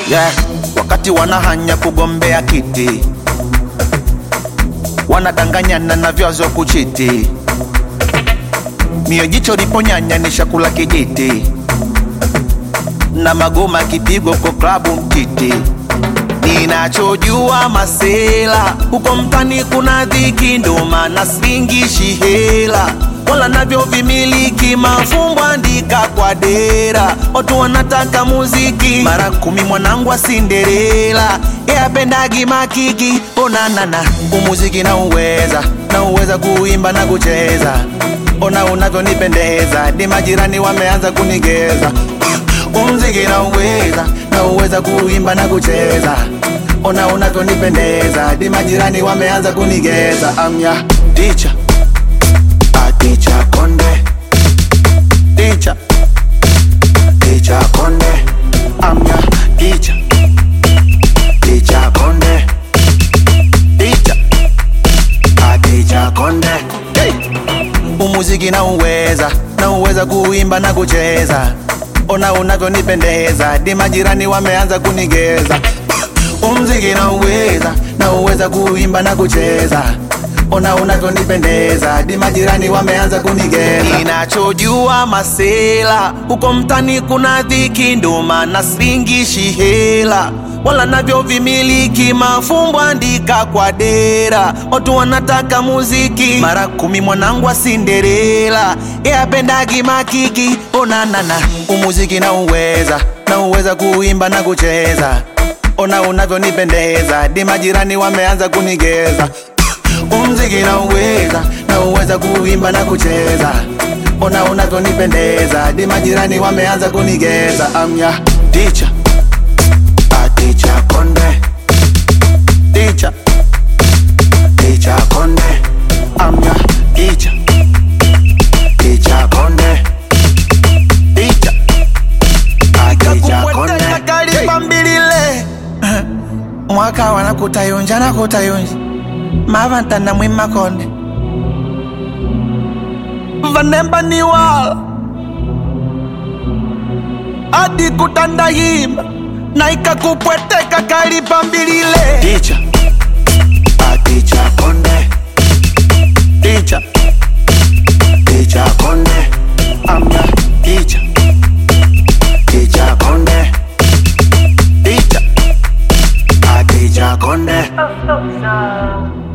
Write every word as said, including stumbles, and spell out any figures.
Yeah, wakati wanahanya kugombea kiti, wanadanganyana na vyazo kuchiti. Mio jicho liponyanya ni shakula kijiti, na magoma kipigo kwa klabu mtiti. Ninachojua masela, huko mtani kuna dhiki, ndo maana singishi hela. Wala navyo vimiliki mafumbo andika kwa dera. Watu wanataka muziki, mara kumi mwanangu wa Cinderella. Ea pendagi makiki, ona nana, umuziki na uweza, na uweza kuimba na kucheza. Ona unavyo nipendeza, di majirani wameanza kunigeza. Umuziki na uweza, na uweza kuimba na kucheza. Ona unavyo nipendeza, di majirani wameanza kunigeza. I'm ya teacher, a teacher Konde. Teacher, teacher Konde. I'm ya teacher, teacher Konde. Teacher, a teacher Konde. Hey! Umuziki na uweza, na uweza kuimba na kucheza. Ona unavyo nipendeza, di majirani wameanza kunigeza. Umuziki na uweza, na uweza kuimba na kucheza. Ona unavyo nipendeza, di majirani wameanza kunigeza. Ninachojua masela, huko mtani kuna dhiki, ndo maana singishi hela. Wala navyo vimiliki mafumbo andika kwa dera. Watu wanataka muziki, mara kumi mwanangu wa Cinderella. Ea pendagi makiki, ona nana, umuziki na uweza, na uweza kuimba na kucheza. Ona unavyo nipendeza, di majirani wameanza kunigeza. Umuziki na uweza, na uweza kuimba na kucheza. Ona unavyo nipendeza, di majirani wameanza kunigeza. I'm ya teacher, a teacher Konde. Teacher, teacher Konde. I'm ya teacher, teacher Konde. Teacher, a teacher Konde. Hey! Mwaka wana kutayonja na kutayonja Mavanta na mwima Konde. Vanemba ni wala adi kutanda hima, na ikakupweteka kalipa mbilile. Teacher, a teacher Konde. Teacher, teacher Konde. I'm ya teacher, teacher Konde. Teacher, a teacher Konde. Oh, so sad.